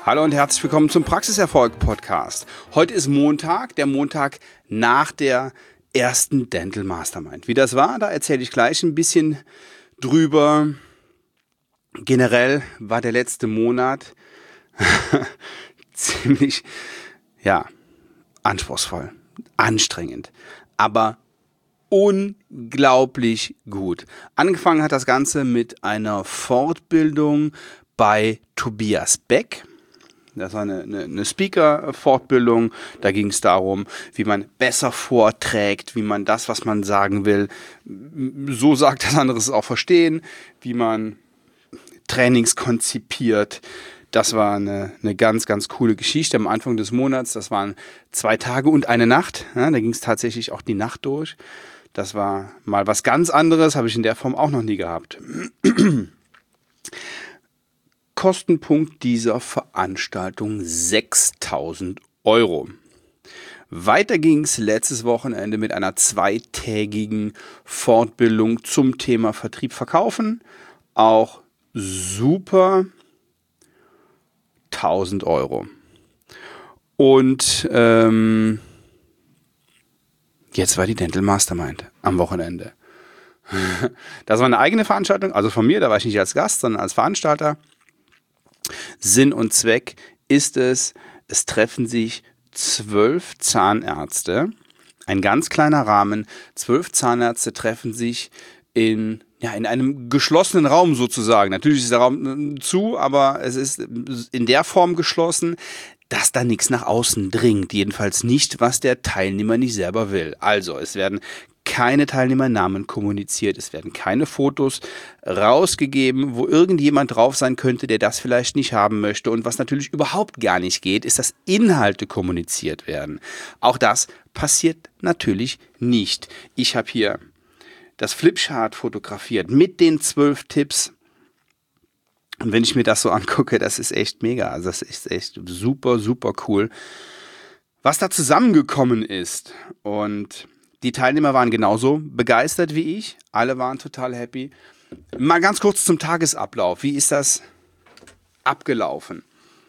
Hallo und herzlich willkommen zum Praxiserfolg-Podcast. Heute ist Montag, der Montag nach der ersten Dental Mastermind. Wie das war, da erzähle ich gleich ein bisschen drüber. Generell war der letzte Monat ziemlich, anspruchsvoll, anstrengend, aber unglaublich gut. Angefangen hat das Ganze mit einer Fortbildung bei Tobias Beck. Das war eine Speaker-Fortbildung. Da ging es darum, wie man besser vorträgt, wie man das, was man sagen will, so sagt, dass andere es auch verstehen, wie man Trainings konzipiert. Das war eine ganz, ganz coole Geschichte am Anfang des Monats. Das waren 2 Tage und eine Nacht. Ja, da ging es tatsächlich auch die Nacht durch. Das war mal was ganz anderes, habe ich in der Form auch noch nie gehabt. Kostenpunkt dieser Veranstaltung 6.000 €. Weiter ging es letztes Wochenende mit einer 2-tägigen Fortbildung zum Thema Vertrieb, Verkaufen. Auch super, 1.000 €. Und jetzt war die Dental Mastermind am Wochenende. Das war eine eigene Veranstaltung, also von mir, da war ich nicht als Gast, sondern als Veranstalter. Sinn und Zweck ist es treffen sich 12 Zahnärzte, ein ganz kleiner Rahmen, 12 Zahnärzte treffen sich in einem geschlossenen Raum sozusagen. Natürlich ist der Raum zu, aber es ist in der Form geschlossen, dass da nichts nach außen dringt. Jedenfalls nicht, was der Teilnehmer nicht selber will. Also, es werden keine Teilnehmernamen kommuniziert, es werden keine Fotos rausgegeben, wo irgendjemand drauf sein könnte, der das vielleicht nicht haben möchte. Und was natürlich überhaupt gar nicht geht, ist, dass Inhalte kommuniziert werden. Auch das passiert natürlich nicht. Ich habe hier das Flipchart fotografiert mit den 12 Tipps. Und wenn ich mir das so angucke, das ist echt mega. Also das ist echt super, super cool, was da zusammengekommen ist. Und die Teilnehmer waren genauso begeistert wie ich. Alle waren total happy. Mal ganz kurz zum Tagesablauf. Wie ist das abgelaufen?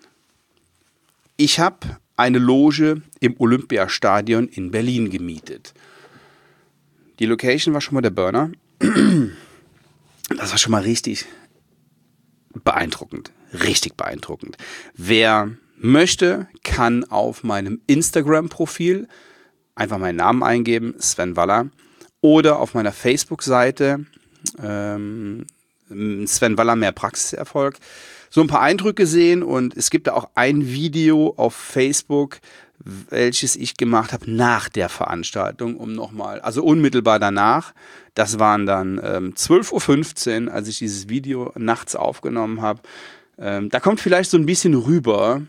Ich habe eine Loge im Olympiastadion in Berlin gemietet. Die Location war schon mal der Burner. Das war schon mal richtig beeindruckend. Richtig beeindruckend. Wer möchte, kann auf meinem Instagram-Profil einfach meinen Namen eingeben, Sven Waller, oder auf meiner Facebook-Seite Sven Waller mehr Praxiserfolg so ein paar Eindrücke sehen, und es gibt da auch ein Video auf Facebook, welches ich gemacht habe nach der Veranstaltung, also unmittelbar danach. Das waren dann 12:15 Uhr, als ich dieses Video nachts aufgenommen habe. Da kommt vielleicht so ein bisschen rüber,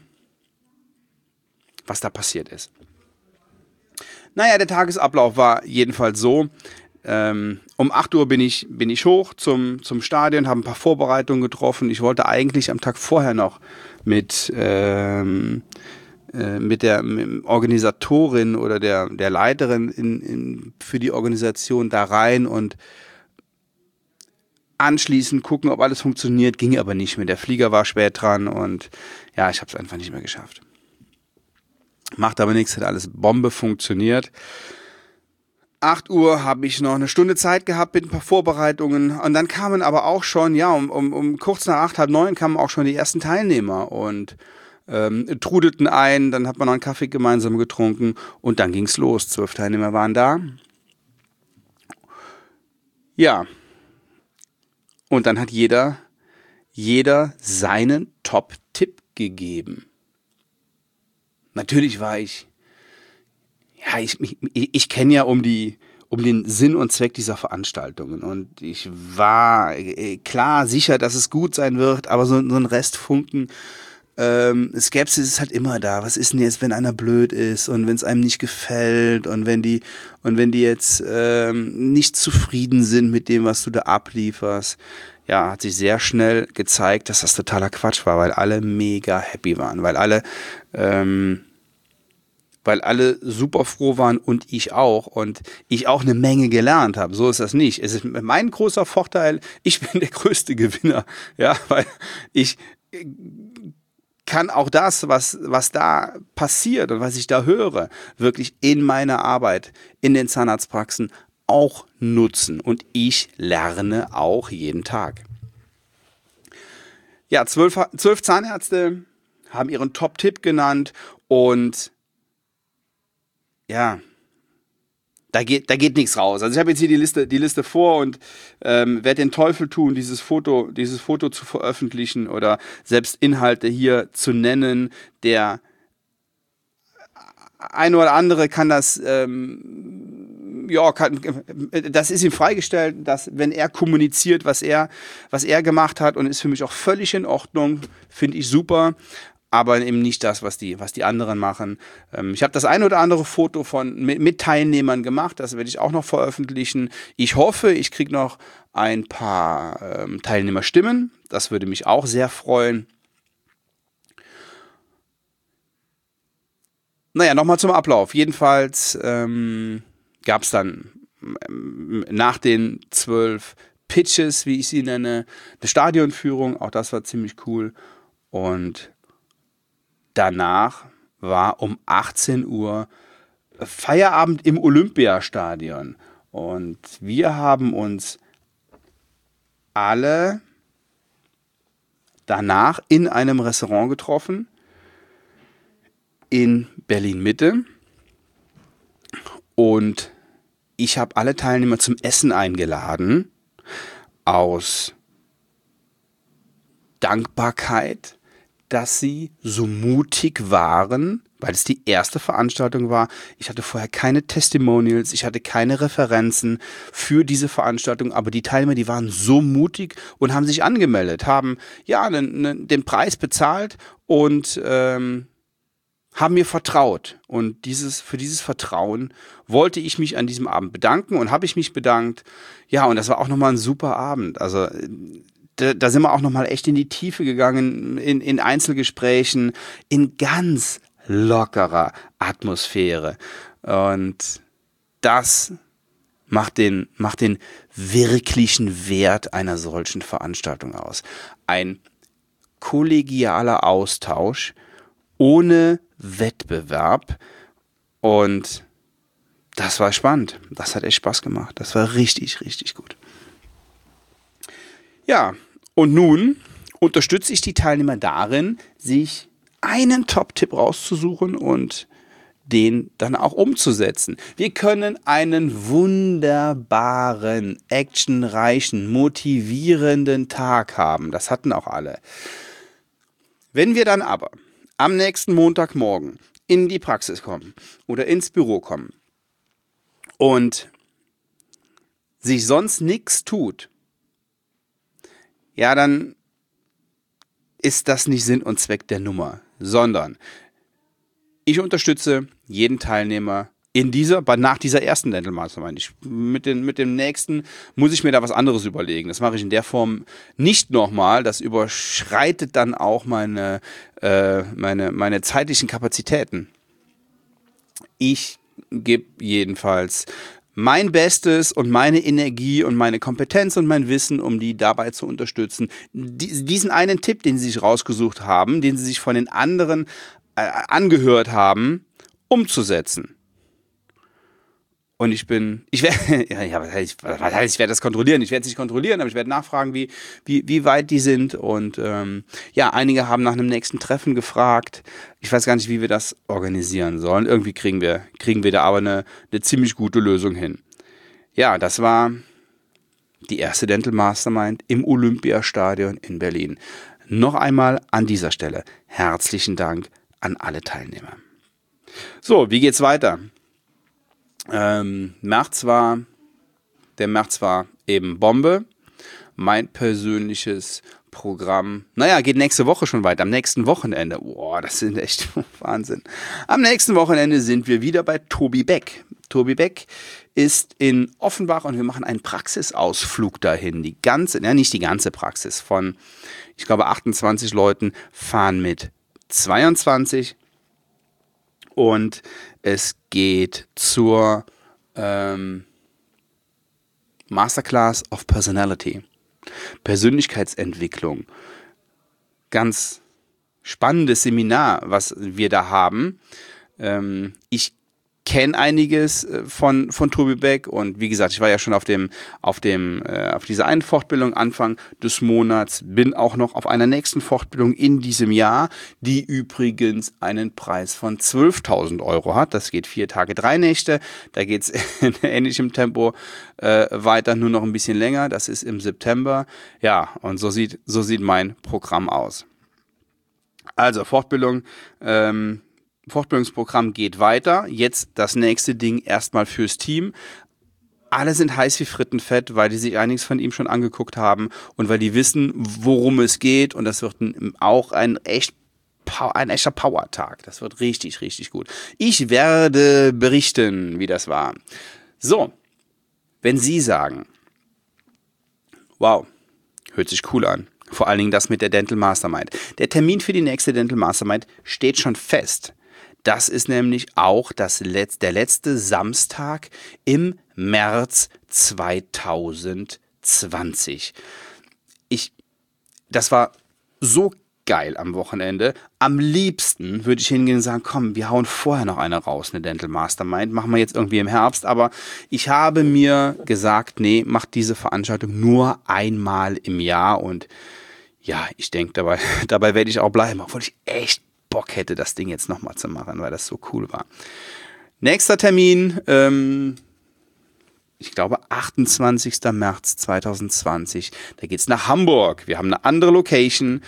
was da passiert ist. Naja, der Tagesablauf war jedenfalls so. Um 8 Uhr bin ich hoch zum Stadion, habe ein paar Vorbereitungen getroffen. Ich wollte eigentlich am Tag vorher noch mit der Organisatorin oder der Leiterin für die Organisation da rein und anschließend gucken, ob alles funktioniert. Ging aber nicht mehr. Der Flieger war spät dran und ja, ich habe es einfach nicht mehr geschafft. Macht aber nichts, hat alles Bombe funktioniert. 8 Uhr habe ich noch eine Stunde Zeit gehabt mit ein paar Vorbereitungen, und dann kamen aber auch schon, um kurz nach 8, halb 9 kamen auch schon die ersten Teilnehmer und trudelten ein. Dann hat man noch einen Kaffee gemeinsam getrunken und dann ging's los. 12 Teilnehmer waren da. Ja, und dann hat jeder seinen Top-Tipp gegeben. Natürlich war ich kenne ja um den Sinn und Zweck dieser Veranstaltungen, und ich war klar sicher, dass es gut sein wird, aber so ein Restfunken Skepsis ist halt immer da. Was ist denn jetzt, wenn einer blöd ist und wenn es einem nicht gefällt und wenn die jetzt nicht zufrieden sind mit dem, was du da ablieferst? Ja, hat sich sehr schnell gezeigt, dass das totaler Quatsch war, weil alle mega happy waren, weil alle super froh waren und ich auch eine Menge gelernt habe. So ist das nicht. Es ist mein großer Vorteil, ich bin der größte Gewinner, ja, weil ich kann auch das, was da passiert und was ich da höre, wirklich in meiner Arbeit, in den Zahnarztpraxen auch nutzen. Und ich lerne auch jeden Tag. Ja, 12 Zahnärzte haben ihren Top-Tipp genannt und ja, da geht nichts raus. Also ich habe jetzt hier die Liste vor und werde den Teufel tun, dieses Foto zu veröffentlichen oder selbst Inhalte hier zu nennen. Der ein oder andere kann das, das ist ihm freigestellt, dass wenn er kommuniziert, was er gemacht hat und ist für mich auch völlig in Ordnung, finde ich super. Aber eben nicht das, was die anderen machen. Ich habe das ein oder andere Foto mit Teilnehmern gemacht, das werde ich auch noch veröffentlichen. Ich hoffe, ich kriege noch ein paar Teilnehmerstimmen, das würde mich auch sehr freuen. Naja, nochmal zum Ablauf. Jedenfalls gab es dann nach den 12 Pitches, wie ich sie nenne, eine Stadionführung, auch das war ziemlich cool. Und danach war um 18 Uhr Feierabend im Olympiastadion. Und wir haben uns alle danach in einem Restaurant getroffen in Berlin-Mitte. Und ich habe alle Teilnehmer zum Essen eingeladen aus Dankbarkeit, dass sie so mutig waren, weil es die erste Veranstaltung war. Ich hatte vorher keine Testimonials, ich hatte keine Referenzen für diese Veranstaltung, aber die Teilnehmer, die waren so mutig und haben sich angemeldet, haben ja den Preis bezahlt und haben mir vertraut. Und für dieses Vertrauen wollte ich mich an diesem Abend bedanken und habe ich mich bedankt. Ja, und das war auch nochmal ein super Abend. Also da sind wir auch nochmal echt in die Tiefe gegangen, in Einzelgesprächen, in ganz lockerer Atmosphäre. Und das macht den wirklichen Wert einer solchen Veranstaltung aus. Ein kollegialer Austausch ohne Wettbewerb. Und das war spannend. Das hat echt Spaß gemacht. Das war richtig, richtig gut. Ja, und nun unterstütze ich die Teilnehmer darin, sich einen Top-Tipp rauszusuchen und den dann auch umzusetzen. Wir können einen wunderbaren, actionreichen, motivierenden Tag haben. Das hatten auch alle. Wenn wir dann aber am nächsten Montagmorgen in die Praxis kommen oder ins Büro kommen und sich sonst nichts tut, ja, dann ist das nicht Sinn und Zweck der Nummer, sondern ich unterstütze jeden Teilnehmer nach dieser ersten Dental Mastermind. Mit dem nächsten muss ich mir da was anderes überlegen. Das mache ich in der Form nicht nochmal. Das überschreitet dann auch meine zeitlichen Kapazitäten. Ich gebe jedenfalls mein Bestes und meine Energie und meine Kompetenz und mein Wissen, um die dabei zu unterstützen, diesen einen Tipp, den sie sich rausgesucht haben, den sie sich von den anderen angehört haben, umzusetzen. Und ich werde das kontrollieren. Ich werde es nicht kontrollieren, aber ich werde nachfragen, wie weit die sind. Und einige haben nach einem nächsten Treffen gefragt. Ich weiß gar nicht, wie wir das organisieren sollen. Irgendwie kriegen wir da aber eine ziemlich gute Lösung hin. Ja, das war die erste Dental Mastermind im Olympiastadion in Berlin. Noch einmal an dieser Stelle herzlichen Dank an alle Teilnehmer. So, wie geht's weiter? Der März war eben Bombe. Mein persönliches Programm, geht nächste Woche schon weiter, am nächsten Wochenende. Boah, das sind echt Wahnsinn. Am nächsten Wochenende sind wir wieder bei Tobi Beck. Tobi Beck ist in Offenbach und wir machen einen Praxisausflug dahin. Nicht die ganze Praxis von, ich glaube, 28 Leuten fahren mit 22 und es geht zur Masterclass of Personality. Persönlichkeitsentwicklung. Ganz spannendes Seminar, was wir da haben. Ich kenne einiges von Tobi Beck und wie gesagt, ich war ja schon auf dieser einen Fortbildung Anfang des Monats, bin auch noch auf einer nächsten Fortbildung in diesem Jahr, die übrigens einen Preis von 12.000 € hat. Das geht 4 Tage, 3 Nächte. Da geht es in ähnlichem Tempo weiter, nur noch ein bisschen länger. Das ist im September. Ja, und so sieht mein Programm aus. Also Fortbildungsprogramm geht weiter. Jetzt das nächste Ding erstmal fürs Team. Alle sind heiß wie Frittenfett, weil die sich einiges von ihm schon angeguckt haben und weil die wissen, worum es geht. Und das wird auch ein echter Power-Tag. Das wird richtig, richtig gut. Ich werde berichten, wie das war. So, wenn Sie sagen, wow, hört sich cool an. Vor allen Dingen das mit der Dental Mastermind. Der Termin für die nächste Dental Mastermind steht schon fest. Das ist nämlich auch der letzte Samstag im März 2020. Das war so geil am Wochenende. Am liebsten würde ich hingehen und sagen, komm, wir hauen vorher noch eine raus, eine Dental Mastermind. Machen wir jetzt irgendwie im Herbst. Aber ich habe mir gesagt, nee, mach diese Veranstaltung nur einmal im Jahr. Und ja, ich denke, dabei werde ich auch bleiben, obwohl ich echt Bock hätte, das Ding jetzt nochmal zu machen, weil das so cool war. Nächster Termin, ich glaube 28. März 2020. Da geht's nach Hamburg. Wir haben eine andere Location,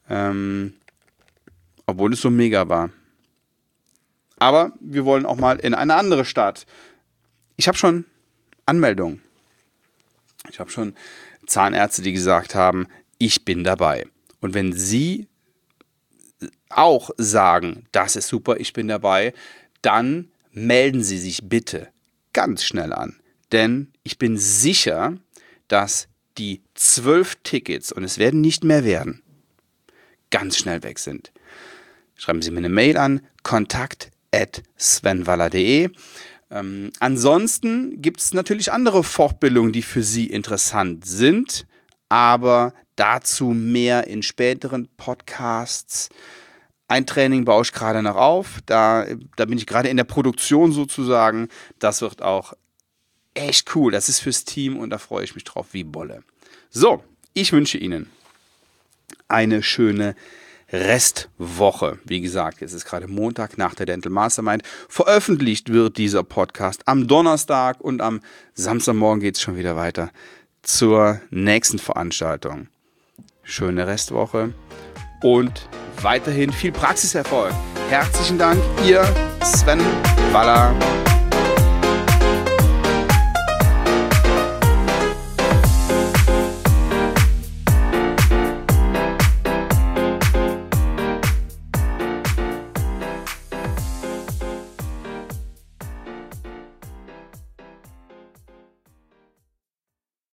obwohl es so mega war. Aber wir wollen auch mal in eine andere Stadt. Ich habe schon Anmeldungen. Ich habe schon Zahnärzte, die gesagt haben, ich bin dabei. Und wenn Sie auch sagen, das ist super, ich bin dabei, dann melden Sie sich bitte ganz schnell an. Denn ich bin sicher, dass die 12 Tickets, und es werden nicht mehr werden, ganz schnell weg sind. Schreiben Sie mir eine Mail an, kontakt@svenwaller.de. Ansonsten gibt es natürlich andere Fortbildungen, die für Sie interessant sind, aber dazu mehr in späteren Podcasts. Ein Training baue ich gerade noch auf, da bin ich gerade in der Produktion sozusagen. Das wird auch echt cool, das ist fürs Team und da freue ich mich drauf wie Bolle. So, ich wünsche Ihnen eine schöne Restwoche. Wie gesagt, es ist gerade Montag nach der Dental Mastermind. Veröffentlicht wird dieser Podcast am Donnerstag und am Samstagmorgen geht es schon wieder weiter zur nächsten Veranstaltung. Schöne Restwoche und weiterhin viel Praxiserfolg. Herzlichen Dank, Ihr Sven Waller.